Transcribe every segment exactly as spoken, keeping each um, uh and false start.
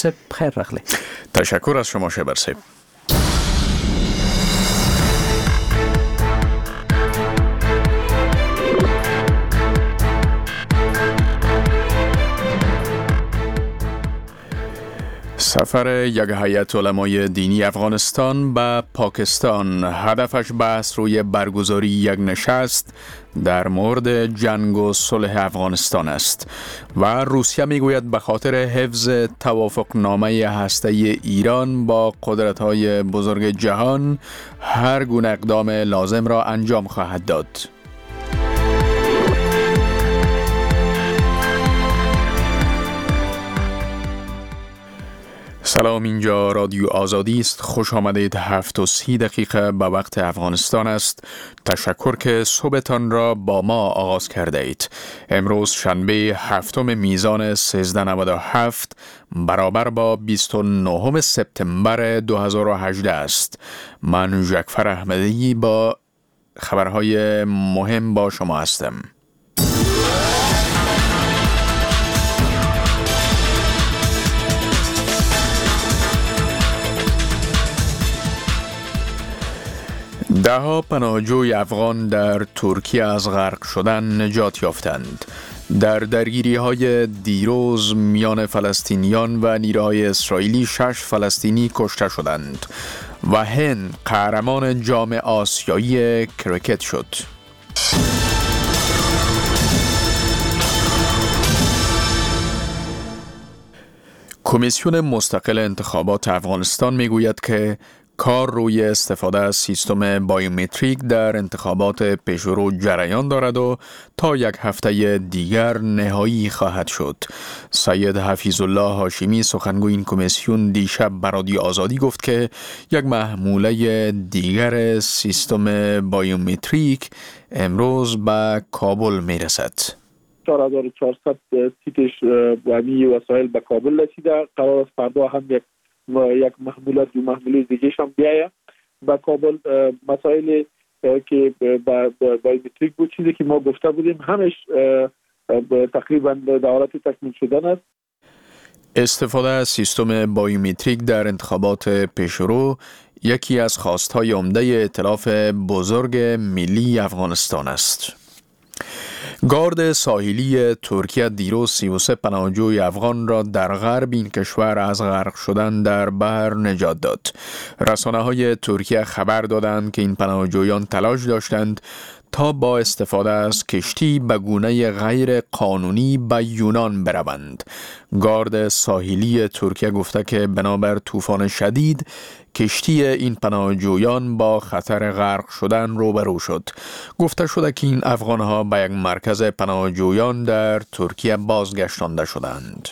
بخیر رخلی. تشکر از شما شبرسه. سفر یک هیئت علمای دینی افغانستان به پاکستان هدفش بحث روی برگزاری یک نشست در مورد جنگ و صلح افغانستان است و روسیه میگوید به خاطر حفظ توافقنامه هسته‌ای ایران با قدرت‌های بزرگ جهان هر گونه اقدام لازم را انجام خواهد داد. سلام، اینجا رادیو آزادی است. خوش آمدید. هفت و سی دقیقه به وقت افغانستان است. تشکر که صبحتان را با ما آغاز کرده اید. امروز شنبه هفتم میزان سیزده نود و هفت برابر با بیست و نهم سپتامبر دو هزار و هجده است. من جعفر احمدی با خبرهای مهم با شما هستم. ده ها پناهجوی افغان در ترکیه از غرق شدن نجات یافتند. در درگیری های دیروز میان فلسطینیان و نیروهای اسرائیلی شش فلسطینی کشته شدند و هند قهرمان جام آسیایی کریکت شد. کمیسیون مستقل انتخابات افغانستان میگوید که کار روی استفاده از سیستم بایومتریک در انتخابات پیشرو جریان دارد و تا یک هفته دیگر نهایی خواهد شد. سید حفیظ الله هاشمی سخنگوی این کمیسیون دیشب به رادیو آزادی گفت که یک محموله دیگر سیستم بایومتریک امروز به کابل میرسد. چهار هزار و چهارصد سیتش و همین وسایل به کابل رسیده. قرار است فردا هم یک یک محموله دو محموله دیگه هم بیایه به کابل. مسائل که با بایومتریک بود، چیزی که ما گفته بودیم همش تقریبا در حالت تکمیل شدن است. استفاده از سیستم بایومتریک در انتخابات پیشرو یکی از خواستهای عمده ائتلاف بزرگ ملی افغانستان است. گارد ساحلی ترکیه دیروز سی و سه پناهجوی افغان را در غرب این کشور از غرق شدن در بحر نجات داد. رسانه‌های ترکیه خبر دادند که این پناهجویان تلاش داشتند تا با استفاده از کشتی به گونه غیر قانونی به یونان بروند. گارد ساحلی ترکیه گفته که بنابر طوفان شدید کشتی این پناهجویان با خطر غرق شدن روبرو شد. گفته شده که این افغان‌ها به یک مرکز پناهجویان در ترکیه بازگشتانده شدند.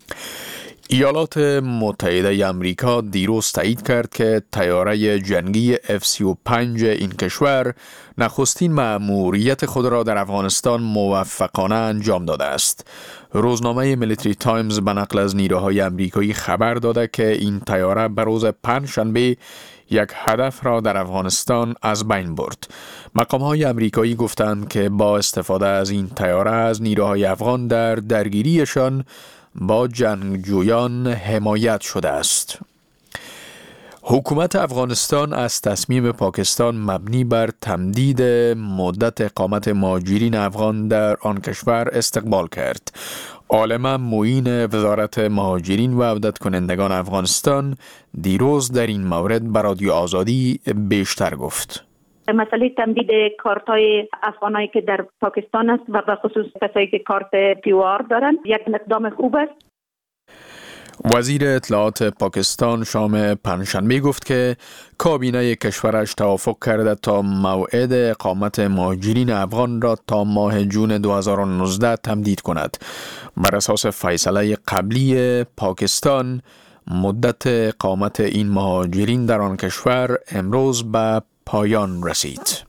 ایالات متحده آمریکا دیروز تایید کرد که طیاره جنگی اف سی و پنج این کشور نخستین مأموریت خود را در افغانستان موفقانه انجام داده است. روزنامه میلیتری تایمز به نقل از نیروهای آمریکایی خبر داده که این طیاره به روز پنجشنبه یک هدف را در افغانستان از بین برد. مقام‌های آمریکایی گفتند که با استفاده از این طیاره از نیروهای افغان در درگیریشان با جنگجویان حمایت شده است. حکومت افغانستان از تصمیم پاکستان مبنی بر تمدید مدت اقامت مهاجرین افغان در آن کشور استقبال کرد. عالم معین وزارت مهاجرین و عودت کنندگان افغانستان دیروز در این مورد به رادیو آزادی بیشتر گفت. مسئله تمدید کارت‌های افغانایی که در پاکستان است و به خصوص کسایی که کارت پیوار دارن یک اقدام خوب است. وزیر اطلاعات پاکستان شام پنجشنبه گفت که کابینه کشورش توافق کرده تا موعد اقامت مهاجرین افغان را تا ماه جون دو هزار و نوزده تمدید کند. بر اساس فیصله قبلی پاکستان مدت اقامت این مهاجرین در آن کشور امروز به پایان رسید.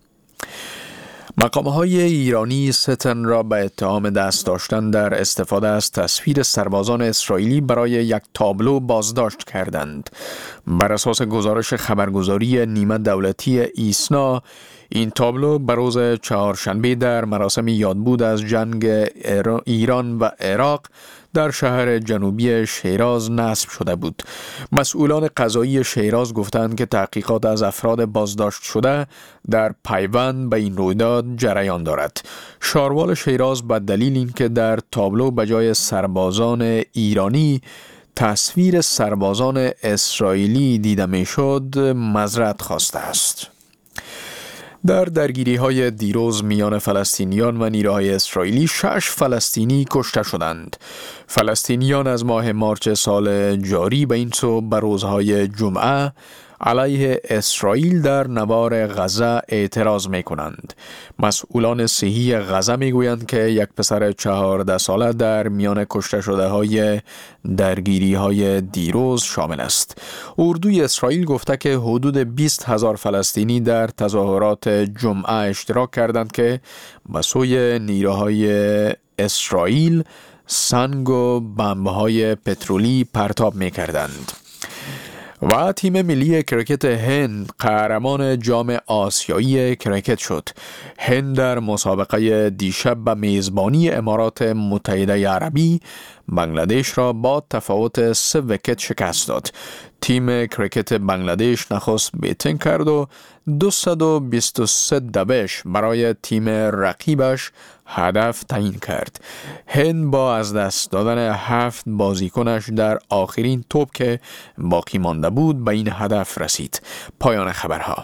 مقام‌های ایرانی سه تن را به اتهام دست داشتن در استفاده از تصویر سربازان اسرائیلی برای یک تابلو بازداشت کردند. بر اساس گزارش خبرگزاری نیمه دولتی ایسنا، این تابلو به روز چهارشنبه در مراسم یادبود از جنگ ایران و عراق در شهر جنوبی شیراز نصب شده بود. مسئولان قضایی شیراز گفتند که تحقیقات از افراد بازداشت شده در پیوند به این رویداد جریان دارد. شاروال شیراز به دلیل اینکه در تابلو به جای سربازان ایرانی تصویر سربازان اسرائیلی دیده میشد معذرت خواسته است. در درگیری های دیروز میان فلسطینیان و نیروهای اسرائیلی شش فلسطینی کشته شدند. فلسطینیان از ماه مارچ سال جاری به این سو به روزهای جمعه علیه اسرائیل در نوار غزه اعتراض می کنند. مسئولان صحی غزه می گویند که یک پسر چهارده ساله در میان کشته شده های درگیری های دیروز شامل است. اردوی اسرائیل گفته که حدود بیست هزار فلسطینی در تظاهرات جمعه اشتراک کردند که به سوی نیروهای اسرائیل سنگ و بمب‌های پترولی پرتاب می کردند. و تیم ملی کرکت هند قهرمان جام آسیایی کرکت شد. هند در مسابقه دیشب به میزبانی امارات متحده عربی بنگلادش را با تفاوت سه ویکت شکست داد. تیم کرکت بنگلادش نخست بیتینگ کرد و دویست و بیست و سه دوش برای تیم رقیبش هدف تعیین کرد. هند با از دست دادن هفت بازیکنش در آخرین توپ که باقی مانده بود به این هدف رسید. پایان خبرها.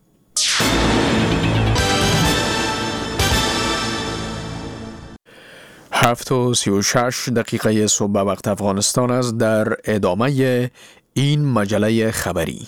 هفت و سی و شش دقیقه صبح وقت افغانستان است. در ادامه این مجله خبری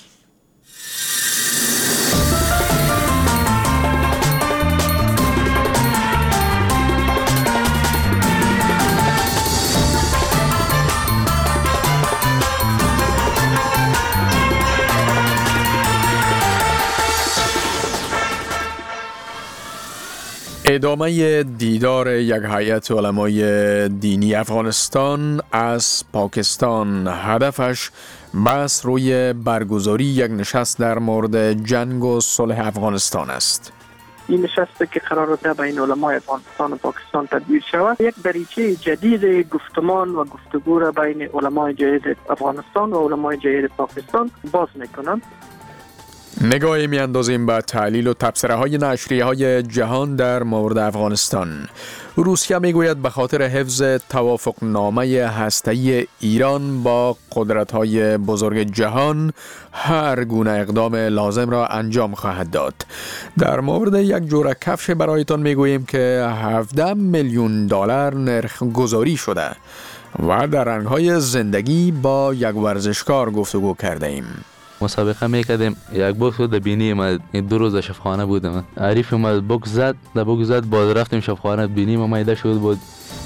ادامه دیدار یک هیئت علمای دینی افغانستان از پاکستان هدفش بس روی برگزاری یک نشست در مورد جنگ و صلح افغانستان است. این نشست که قرار است بین علمای افغانستان و پاکستان تدبیر شود یک دریچه جدید گفتمان و گفتگو را بین علمای جدید افغانستان و علمای جدید پاکستان باز میکنند. نگاهی می اندازیم به تحلیل و تبصره های نشریه های جهان در مورد افغانستان. روسیه می گوید به خاطر حفظ توافق نامه هسته‌ای ایران با قدرت های بزرگ جهان هر گونه اقدام لازم را انجام خواهد داد. در مورد یک جوره کفش برایتان می گوییم که هفده میلیون دلار نرخ گذاری شده و در رنگ‌های زندگی با یک ورزشکار گفتگو کرده ایم. مسابقه میکردیم، یک بوکس بود بینی ما دو روز شفاخانه بودم. عریف ما بوکس زد، در بوکس زد باز رفتیم شفاخانه بینی ما مایده شد بود.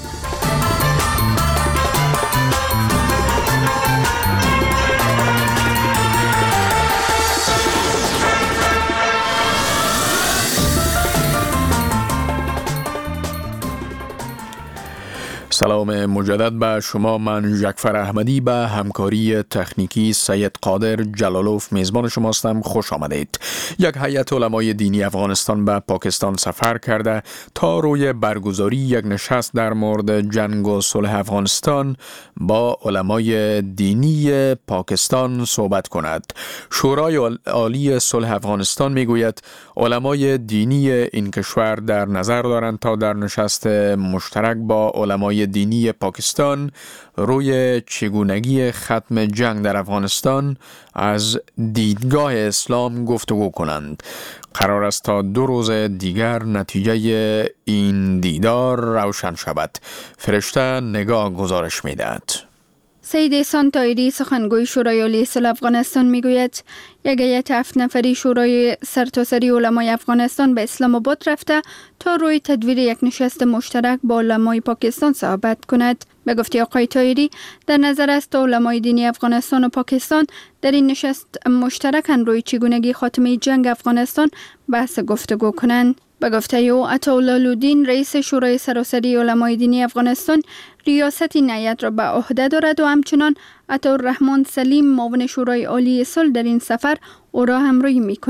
سلام مجدد به شما. من جعفر احمدی به همکاری تکنیکی سید قادر جلالوف میزبان شما هستم. خوش آمدید. یک هیئت علمای دینی افغانستان به پاکستان سفر کرده تا روی برگزاری یک نشست در مورد جنگ و صلح افغانستان با علمای دینی پاکستان صحبت کند. شورای عالی صلح افغانستان میگوید علمای دینی این کشور در نظر دارند تا در نشست مشترک با علمای دینی پاکستان روی چگونگی ختم جنگ در افغانستان از دیدگاه اسلام گفتگو کنند. قرار است تا دو روز دیگر نتیجه این دیدار روشن شود. فرشته نگاه گزارش می‌دهد. سید احسان طاهری سخنگوی شورای عالی صلح افغانستان میگوید یک هیئت هفت نفری شورای سرتاسری علمای افغانستان به اسلام آباد رفته تا روی تدویر یک نشست مشترک با علمای پاکستان صحبت کند. به گفته آقای طاهری در نظر است علمای دینی افغانستان و پاکستان در این نشست مشترکاً روی چگونگی خاتمه جنگ افغانستان بحث گفتگو کنند. به گفته او عطاالله لودین رئیس شورای سراسری علمای دینی افغانستان ریاست این هیئت را به عهده دارد و همچنان عطاالرحمن سلیم معاون شورای عالی صلح در این سفر او را همراهی می کند.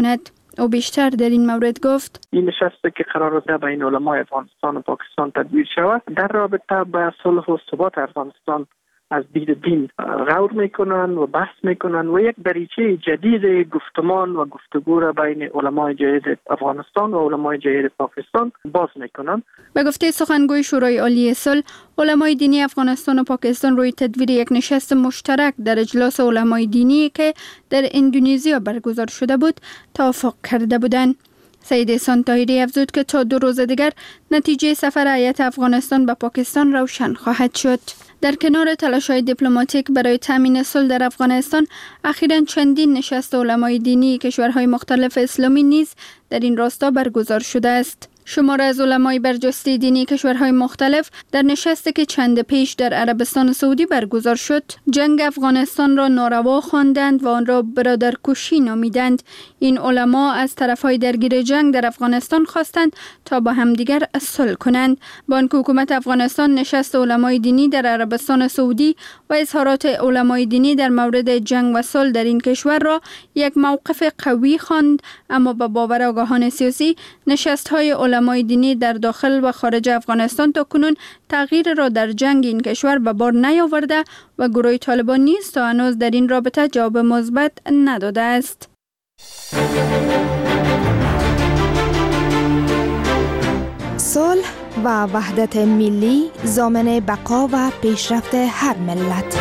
او بیشتر در این مورد گفت: این نشستی که قرار است بین علمای افغانستان و پاکستان تدبیر شود در رابطه با صلح و ثبات افغانستان از دید دین غور میکنن و بحث میکنن و یک دریچه جدید گفتمان و گفتگو را بین علمای جدید افغانستان و علمای جدید پاکستان باز میکنن. به گفته سخنگوی شورای عالی صلح، علمای دینی افغانستان و پاکستان روی تدویر یک نشست مشترک در اجلاس علمای دینی که در اندونزیا برگزار شده بود توافق کرده بودند. سید احسان طاهری افزود که تا دو روز دیگر نتیجه سفر هیئت افغانستان به پاکستان روشن خواهد شد. در کنار تلاش‌های دیپلماتیک برای تامین صلح در افغانستان، اخیراً چندین نشست علمای دینی کشورهای مختلف اسلامی نیز در این راستا برگزار شده است. شمار از علمای برجسته دینی کشورهای مختلف در نشستی که چند پیش در عربستان سعودی برگزار شد، جنگ افغانستان را ناروا خواندند و آن را برادرکشی نامیدند. این علما از طرفهای درگیر جنگ در افغانستان خواستند تا با همدیگر صلح کنند. با آنکه حکومت افغانستان نشست علمای دینی در عربستان سعودی و اظهارات علمای دینی در مورد جنگ و صلح در این کشور را یک موقف قوی خواند، اما با باور آگاهان سیاسی نشست‌های علمای دینی در داخل و خارج افغانستان تا کنون تغییر را در جنگ این کشور به بار نیاورده و گروه طالبان نیز تا هنوز در این رابطه جواب مثبت نداده است. صلح و وحدت ملی ضامن بقا و پیشرفت هر ملت.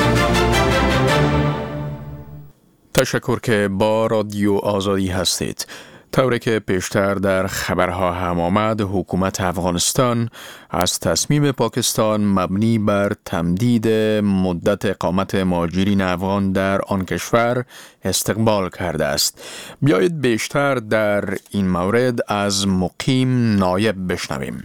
تشکر که با رادیو آزادی هستید. طوری که پیشتر در خبرها هم آمد، حکومت افغانستان از تصمیم پاکستان مبنی بر تمدید مدت اقامت مهاجرین افغان در آن کشور استقبال کرده است. بیایید بیشتر در این مورد از مقیم نایب بشنویم.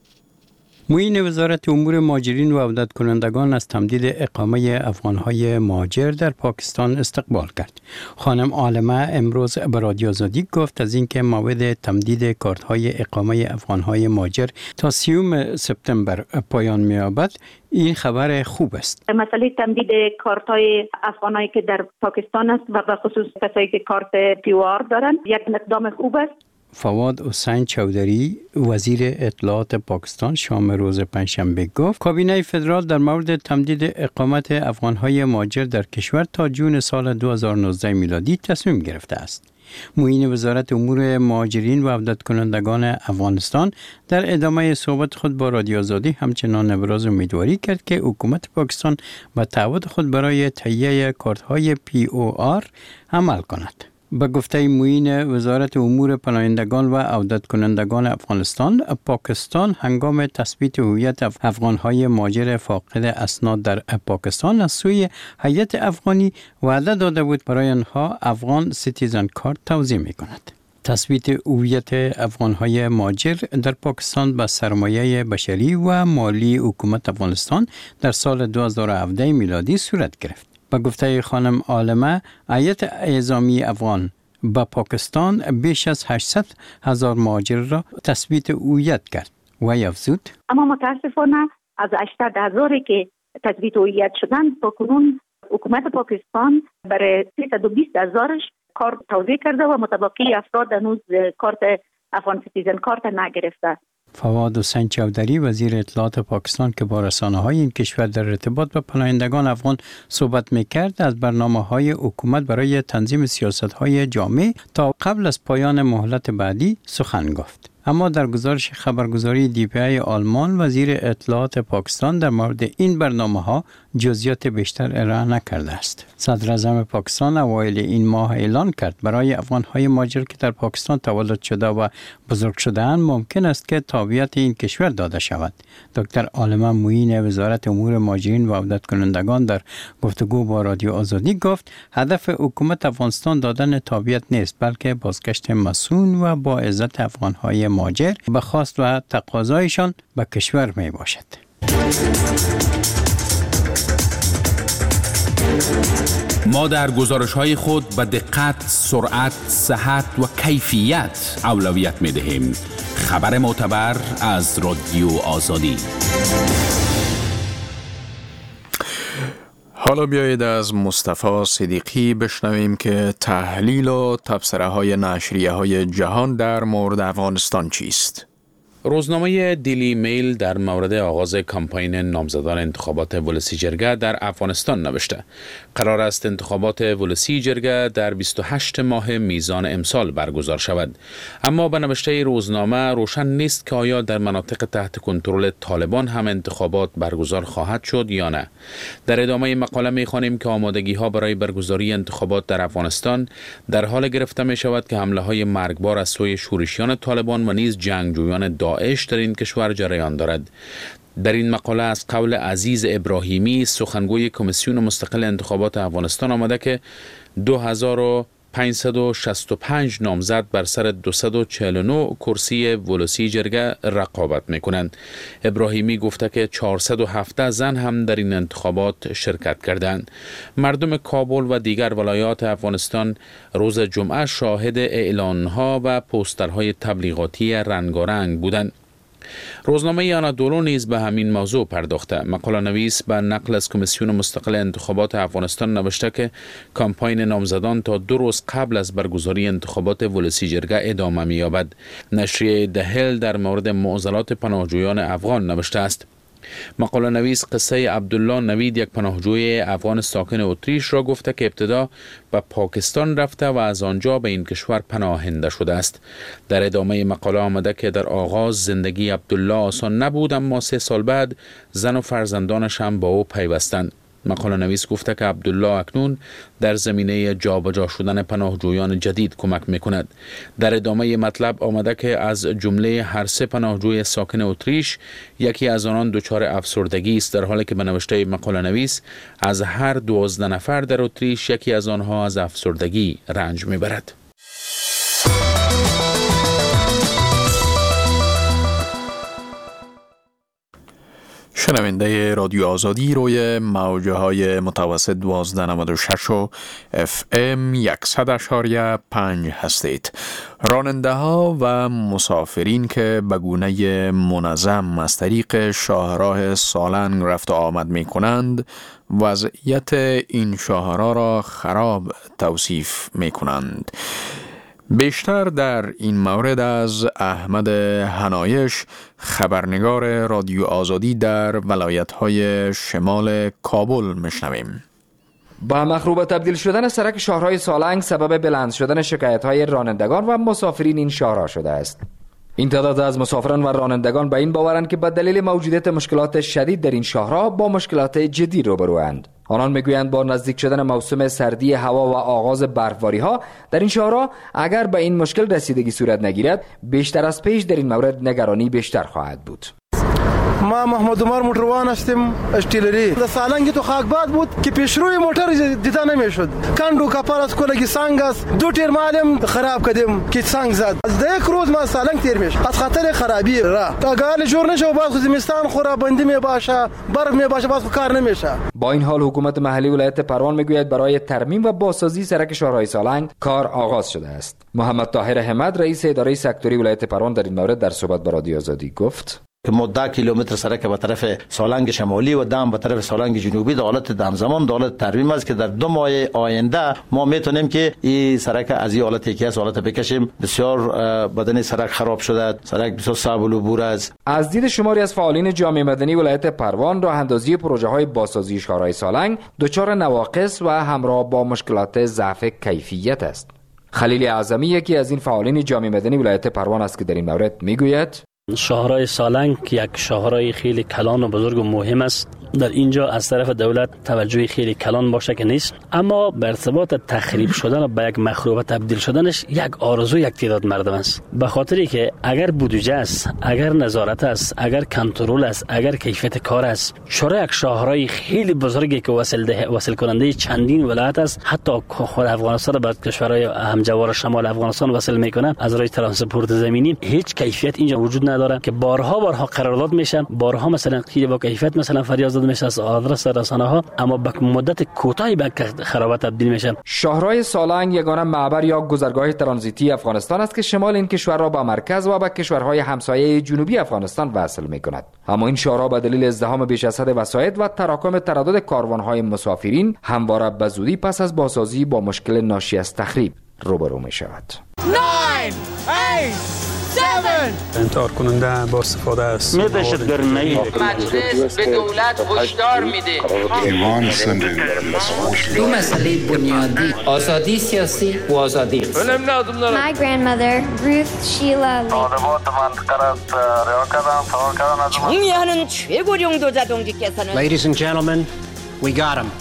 معین وزارت امور مهاجرین و عودت کنندگان از تمدید اقامه افغانهای مهاجر در پاکستان استقبال کرد. خانم عالمه امروز به رادیو آزادی گفت از اینکه موعد تمدید کارت‌های اقامه افغانهای مهاجر تا سیوم سپتامبر پایان می‌یابد، این خبر خوب است. مسئله تمدید کارت‌های افغانایی که در پاکستان است و به خصوص کسایی که کارت پیوار دارند یک اقدام خوب است. فواد حسین چودری وزیر اطلاعات پاکستان شام روز پنجشنبه گفت کابینه فدرال در مورد تمدید اقامت افغانهای مهاجر در کشور تا جون سال دو هزار و نوزده میلادی تصمیم گرفته است. معین وزارت امور مهاجرین و عودت کنندگان افغانستان در ادامه صحبت خود با رادیو آزادی همچنان ابراز امیدواری کرد که حکومت پاکستان به تعهد خود برای تهیه کارت‌های پی او آر عمل کند. به گفته معین وزارت امور پناهندگان و عودت کنندگان افغانستان، پاکستان هنگام تثبیت هویت افغانهای مهاجر فاقد اسناد در پاکستان از سوی هیئت افغانی وعده داده بود برای آنها افغان سیتیزن کارت توزیع می کند. تثبیت هویت افغانهای مهاجر در پاکستان به سرمایه بشری و مالی حکومت افغانستان در سال دو هزار و هفده میلادی صورت گرفت. با گفته خانم عالمه، هیئت اعزامی افغان با پاکستان بیش از هشتصد هزار مهاجر را تثبیت هویت کرد و افزود اما متاسفانه از هشتصد هزاری که تثبیت هویت شدند تا کنون حکومت پاکستان برای سیصد و بیست هزارش کارت توزیع کرده و متبقی افراد هنوز کارت افغان سیتیزن کارت نگرفته. فواد حسین چودری وزیر اطلاعات پاکستان که با رسانه‌های این کشور در ارتباط با پناهندگان افغان صحبت می‌کرد، از برنامه‌های حکومت برای تنظیم سیاست‌های جامع تا قبل از پایان مهلت بعدی سخن گفت. اما در گزارش خبرگزاری دی پی آی آلمان، وزیر اطلاعات پاکستان در مورد این برنامه‌ها جزئیات بیشتر ارائه نکرده است. صدر اعظم پاکستان اوایل این ماه اعلان کرد برای افغان‌های مهاجر که در پاکستان تولد شده و بزرگ شده‌اند ممکن است که تابعیت این کشور داده شود. دکتر عالمه معین وزارت امور مهاجرین و عودت کنندگان در گفتگو با رادیو آزادی گفت هدف حکومت افغانستان دادن تابعیت نیست، بلکه بازگشت مسئول و با عزت افغان‌های مهاجر به خواست و تقاضایشان به کشور می باشد. ما در گزارش‌های خود به دقت، سرعت، صحت و کیفیت اولویت می‌دهیم. خبر معتبر از رادیو آزادی. حالا بیایید از مصطفی صدیقی بشنویم که تحلیل و تبصره های نشریه های جهان در مورد افغانستان چیست. روزنامه دیلی میل در مورد آغاز کمپین نامزدان انتخابات ولسی جرگه در افغانستان نوشته قرار است انتخابات ولسی جرگه در بیست و هشتم ماه میزان امسال برگزار شود، اما به نوشته روزنامه روشن نیست که آیا در مناطق تحت کنترل طالبان هم انتخابات برگزار خواهد شد یا نه. در ادامه مقاله می‌خوانیم که آمادگی ها برای برگزاری انتخابات در افغانستان در حال گرفته می شود که حمله های مرگبار از سوی شورشیان طالبان و نیز جنگجویان داعش در این کشور جریان دارد. در این مقاله از قول عزیز ابراهیمی، سخنگوی کمیسیون مستقل انتخابات افغانستان، آمده که دو هزار و پانصد و شصت و پنج نامزد بر سر دویست و چهل و نه کرسی ولسی جرگه رقابت میکنند. ابراهیمی گفته که چهارصد و هفده زن هم در این انتخابات شرکت کردند. مردم کابل و دیگر ولایات افغانستان روز جمعه شاهد اعلانها و پوسترهای تبلیغاتی رنگارنگ بودند. روزنامه آنادولو نیز به همین موضوع پرداخته. مقاله نویس به نقل از کمیسیون مستقل انتخابات افغانستان نوشته که کمپاین نامزدان تا دو روز قبل از برگزاری انتخابات ولسی جرگه ادامه می‌یابد. نشریه دهل در مورد معضلات پناهجویان افغان نوشته است. مقاله نویس قصه عبدالله نوید، یک پناهجوی افغان ساکن اتریش را گفته که ابتدا به پاکستان رفته و از آنجا به این کشور پناهنده شده است. در ادامه مقاله آمده که در آغاز زندگی عبدالله آسان نبود، اما سه سال بعد زن و فرزندانش هم با او پیوستند. مقاله نویس گفته که عبدالله اکنون در زمینه جابجا شدن پناهجویان جدید کمک میکند. در ادامه مطلب آمده که از جمله هر سه پناهجوی ساکن اتریش یکی از آنان دچار افسردگی است، در حالی که به نوشته مقاله نویس از هر دوازده نفر در اتریش یکی از آنها از افسردگی رنج میبرد. شنونده رادیو آزادی روی موجه های متوسط دوازده نود و شش و اف ام صد اشاریه پنج هستید. راننده ها و مسافرین که به گونه منظم از طریق شاهراه سالنگ رفت و آمد می کنند وضعیت این شاهراه را خراب توصیف می کنند. بیشتر در این مورد از احمد حنایش، خبرنگار رادیو آزادی در ولایت‌های شمال کابل میشنویم. با مخروبه تبدیل شدن سرک شاهراه سالنگ سبب بلند شدن شکایت‌های رانندگان و مسافرین این شاهراه شده است. این تعداد از مسافران و رانندگان به این باورند که به دلیل موجودیت مشکلات شدید در این شاهراه با مشکلات جدی روبروند. آنان میگویند با نزدیک شدن موسم سردی هوا و آغاز برفباری ها در این شاهراه اگر به این مشکل رسیدگی صورت نگیرد، بیشتر از پیش در این مورد نگرانی بیشتر خواهد بود. ما محمد عمر موتروان هستم اشتیلری. در سالنگ تو خاکباد بود که پیشروی موتر دیده نمیشد. کندو کپار از کلگی سنگ است. دو تیر مالم خراب کردیم که سنگ زد. از یک روز ما سالنگ تیر میش. از خطر خرابی را. تا گال جور نشه و باز زمستان خورا بندی می باشه. برف می باشه باز کار نمیشه. با این حال حکومت محلی ولایت پروان میگوید برای ترمیم و بازسازی سرک شاهراه سالنگ کار آغاز شده است. محمد طاهر حمد رئیس اداره سکتوری ولایت پروان در این مورد در صحبت با رادیو آزادی گفت که ما ده کیلومتر سرک به طرف سالنگ شمالی و دم به طرف سالنگ جنوبی دولت همزمان دولت ترمیم است که در دو ماه آینده ما میتونیم که این سرک از این حالت یکی از حالت بکشیم. بسیار بدن سرک خراب شده، سرک بسیار صعب العبور است. از دید شماری از فعالین جامعه مدنی ولایت پروان، راه اندازی پروژه های بازسازی شاهراه سالنگ دچار نواقص و همراه با مشکلات ضعف کیفیت است. خلیل اعظمی یکی از این فعالین جامعه مدنی ولایت پروان است که در این مورد میگوید شاهراه سالنگ یک شاهراه خیلی کلان و بزرگ و مهم است. در اینجا از طرف دولت توجه خیلی کلان باشه که نیست، اما به ارتباط تخریب شدن و به یک مخروبه تبدیل شدنش یک آرزو یک تعداد مردم است. به خاطری که اگر بودجه است، اگر نظارت است، اگر کنترل است، اگر کیفیت کار است، چرا یک شاهراه خیلی بزرگی که وصل ده وصل کننده چندین ولایت است، حتی خود افغانستان به کشورهای همجوار شمال افغانستان وصل میکنه، از راه ترانسپورت زمینی هیچ کیفیت اینجا وجود نداره که بارها بارها قرارداد میشن، بارها مثلا خیلی با کیفیت مثلا فریاد محدود میشه از آدرس رسانه ها، اما به مدت کوتاهی به خرابه تبدیل میشن. شاهراه سالنگ یگانه معبر یا گذرگاه ترانزیتی افغانستان است که شمال این کشور را با مرکز و به کشورهای همسایه جنوبی افغانستان وصل میکند. اما این شاهراه به دلیل ازدحام بیش از حد وسایط و تراکم تردد کاروانهای مسافرین همواره به زودی پس از بازسازی با مشکل ناشی از تخریب روبرو می شود. انتحار کننده با استفاده از مجلس به دولت هشدار میده دو مسئله بنیادی: آزادی سیاسی و آزادی اقتصادی. My grandmother Ruth Sheila 정의하는 최고령도 자동직께서는 Ladies and gentlemen, we got him.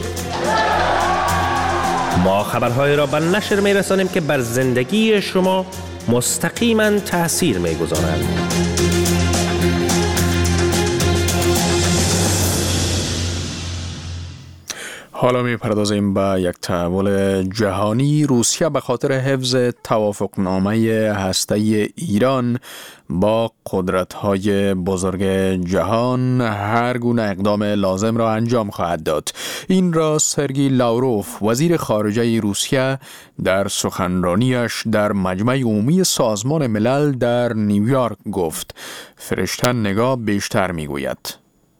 ما خبرهای را به نشر می رسانیم که بر زندگی شما مستقیما تأثیر می گذارند. حالا می پردازیم به یک تحول جهانی. روسیه به خاطر حفظ توافقنامه هسته‌ای ایران با قدرت‌های بزرگ جهان هر گونه اقدام لازم را انجام خواهد داد. این را سرگئی لاوروف وزیر خارجه روسیه در سخنرانیش در مجمع عمومی سازمان ملل در نیویورک گفت. فرشتن نگاه بیشتر میگوید.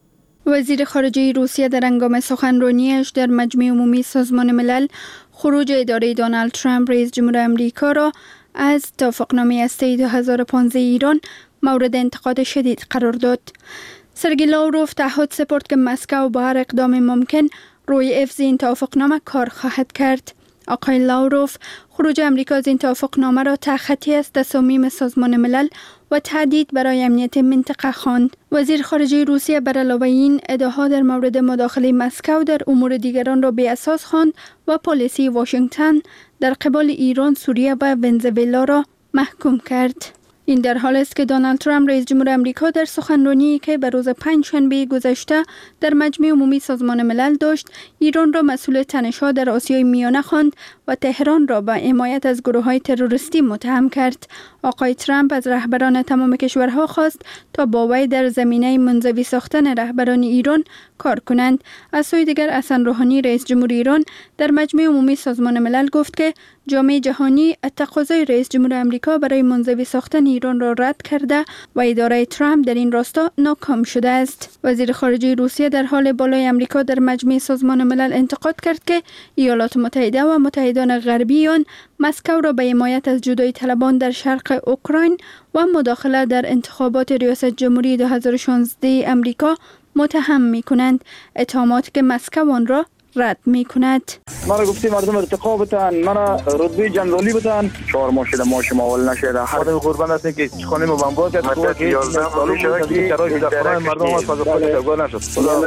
وزیر خارجه روسیه در هنگام سخنرانیش در مجمع عمومی سازمان ملل خروج اداره دونالد ترامپ رئیس جمهور امریکا را از توافقنامه هسته‌ای دو هزار و پانزده ایران مورد انتقاد شدید قرار داد. سرگئی لاوروف تعهد سپرد که مسکو با هر اقدام ممکن روی حفظ این توافقنامه کار خواهد کرد. آقای لاوروف خروج امریکا از این توافقنامه را تخطی از تصامیم سازمان ملل و تهدید برای امنیت منطقه خواند. وزیر خارجه روسیه بر علاوه این ادعاها در مورد مداخله مسکو در امور دیگران را بی اساس خواند و پالیسی واشنگتن در قبال ایران، سوریه و ونزوئلا را محکوم کرد. این در حال است که دونالد ترامپ رئیس جمهور امریکا در سخنرانی که به روز پنجشنبه گذشته در مجمع عمومی سازمان ملل داشت، ایران را مسئول تنش‌ها در آسیای میانه خواند و تهران را به حمایت از گروه‌های تروریستی متهم کرد. آقای ترامپ از رهبران تمام کشورها خواست تا با وی در زمینه منزوی ساختن رهبران ایران کار کنند. از سوی دیگر حسن روحانی رئیس جمهور ایران در مجمع عمومی سازمان ملل گفت که جامعه جهانی تقاضای رئیس جمهور امریکا برای منزوی ساختن ایران را رد کرده و اداره ترامپ در این راستا ناکام شده است. وزیر خارجه روسیه در حال بالای امریکا در مجمع سازمان ملل انتقاد کرد که ایالات متحده و متحدان غربی آن مسکو را به حمایت از جدایی طلبان در شرق اوکراین و مداخله در انتخابات ریاست جمهوری دو هزار و شانزده امریکا متهم می کنند، اتهاماتی که مسکو آن را رد می کند. مرا گفتی مردم ارتقا بتن، مرا رتبه جنرالی بتن، چهار ماه شده ما شما اول نشده. هر آدم قربان هستیم که خانه ما بمبار کرد که یازده سال شده که شرایط دفتران مردم از فضا خود تگاه نشد.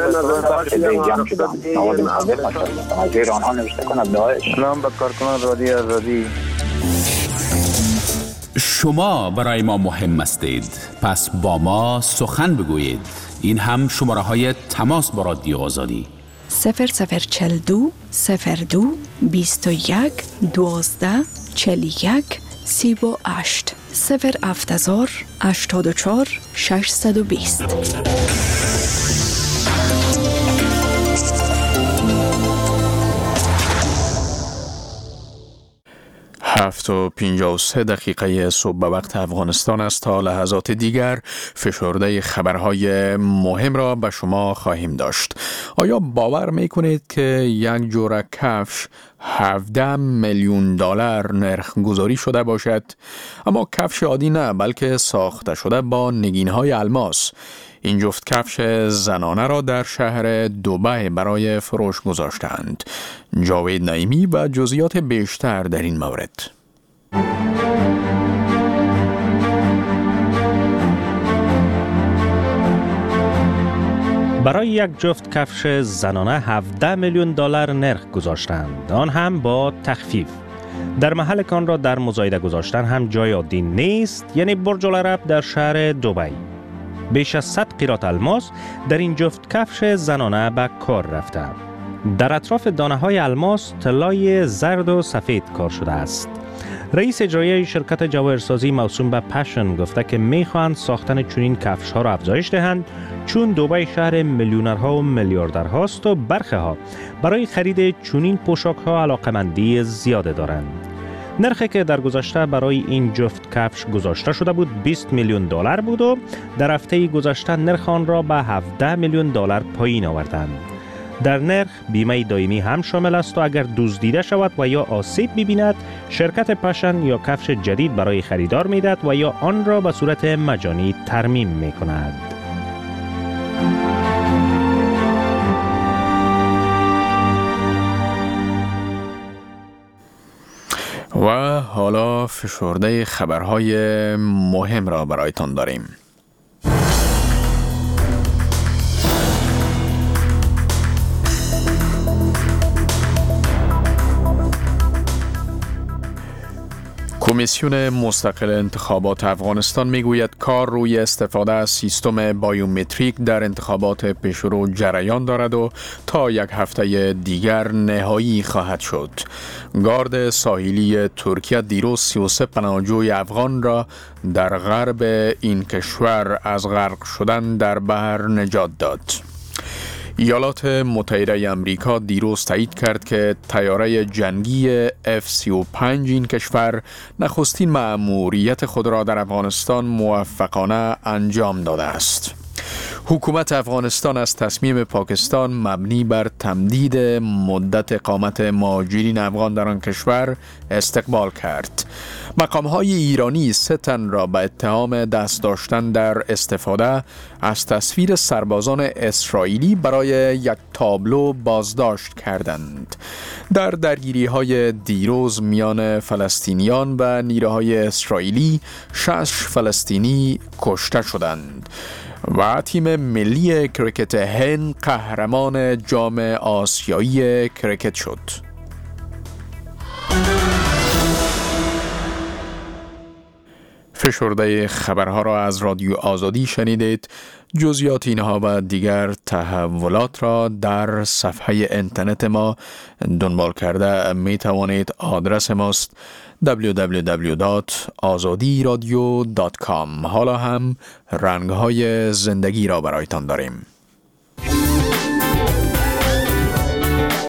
از ایران ها نوشته کند داعش. سلام به کارکنان رادیو آزادی. شما برای ما مهم هستید، پس با ما سخن بگویید. این هم شماره های تماس با رادیو آزادی: صفر صفر چل دو صفر دو بیست و یک دوازده چل یک سی و هشت صفر هفتزار هشتاد و چهار ششصد و بیست. هفت و پنجاه و سه دقیقه صبح به وقت افغانستان است. تا لحظات دیگر فشرده خبرهای مهم را به شما خواهیم داشت. آیا باور میکنید که یک جوره کفش هفده میلیون دلار نرخ گذاری شده باشد؟ اما کفش عادی نه، بلکه ساخته شده با نگین‌های الماس. این جفت کفش زنانه را در شهر دبی برای فروش گذاشتند. جاوید نعیمی و جزئیات بیشتر در این مورد. برای یک جفت کفش زنانه هفده میلیون دلار نرخ گذاشتند، آن هم با تخفیف. در محل کان را در مزایده گذاشتن هم جای عادی نیست، یعنی برج العرب در شهر دبی. بیش از صد قیراط الماس در این جفت کفش زنانه به کار رفته. در اطراف دانه های الماس طلای زرد و سفید کار شده است. رئیس اجرایی شرکت جواهرسازی موسوم به پشن گفته که میخواهند ساختن چنین کفش ها را افزایش دهند چون دبی شهر میلیونرها و میلیاردرهاست و برخی ها برای خرید چنین پوشاک ها علاقمندی زیاده دارند. نرخی که در گذشته برای این جفت کفش گذاشته شده بود بیست میلیون دلار بود و در هفته گذشته نرخ آن را به هفده میلیون دلار پایین آوردند. در نرخ بیمه دائمی هم شامل است و اگر دزدیده شود و یا آسیب ببیند شرکت پشن یا کفش جدید برای خریدار میدهد و یا آن را به صورت مجانی ترمیم میکند. و حالا فشرده خبرهای مهم را برایتان داریم. کمیسیون مستقل انتخابات افغانستان میگوید کار روی استفاده از سیستم بایومتریک در انتخابات پیشرو جریان دارد و تا یک هفته دیگر نهایی خواهد شد. گارد ساحلی ترکیه دیروز سی و سه پناهجوی افغان را در غرب این کشور از غرق شدن در بحر نجات داد. ایالات متحده امریکا دیروز تایید کرد که طیاره جنگی اف سی و پنج این کشور نخستین مأموریت خود را در افغانستان موفقانه انجام داده است. حکومت افغانستان از تصمیم پاکستان مبنی بر تمدید مدت اقامت مهاجرین افغان در آن کشور استقبال کرد. مقام‌های ایرانی سه تن را به اتهام دست داشتن در استفاده از تصویر سربازان اسرائیلی برای یک تابلو بازداشت کردند. در درگیری‌های دیروز میان فلسطینیان و نیروهای اسرائیلی شش فلسطینی کشته شدند و تیم ملی کرکت هند قهرمان جام آسیایی کرکت شد. فشرده خبرها را از رادیو آزادی شنیدید. جزئیات اینها و دیگر تحولات را در صفحه اینترنت ما دنبال کرده می توانید. آدرس ماست دبلیو دبلیو دبلیو دات آزادی رادیو دات کام. حالا هم رنگ‌های زندگی را برایتان داریم.